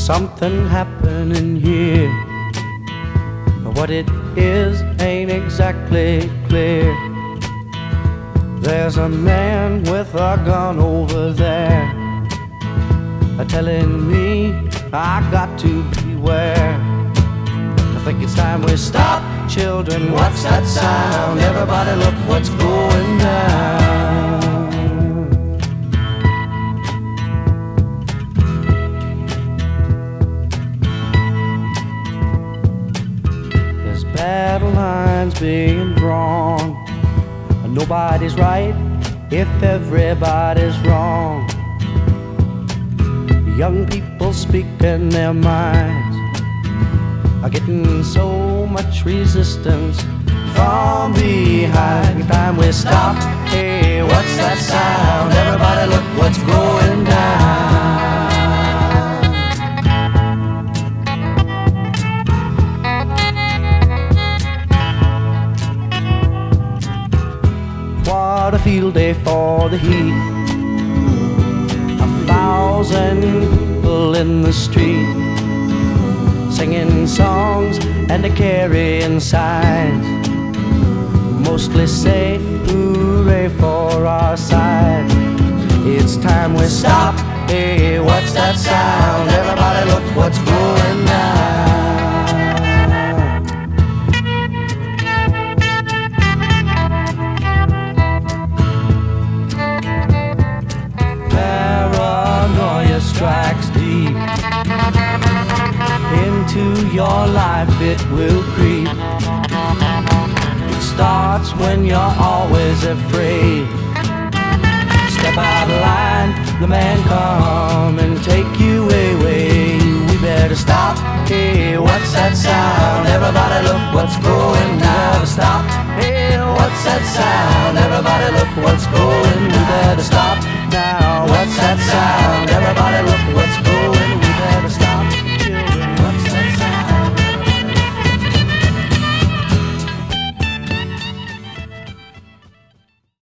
something happening here. What it is ain't exactly clear. There's a man with a gun over there, telling me I got to beware. I think it's time we stop. Children, what's that sound? Everybody look what's going down. There's battle lines being drawn. Nobody's right if everybody's wrong. Young people speaking their minds are getting so much resistance from behind. Time we stop. Hey, what's that sound? Everybody look what's going down. What a field day for the heat. 1,000 people in the street, singing songs and carrying signs, mostly say hooray for our side. It's time we stop. Hey, what's that sound? Everybody look what's going down. Paranoia strikes deep into your life, it will creep. It starts when you're always afraid. Step out of line, the man come and take you away. We better stop. Hey, what's that sound? Everybody look what's going down. Stop.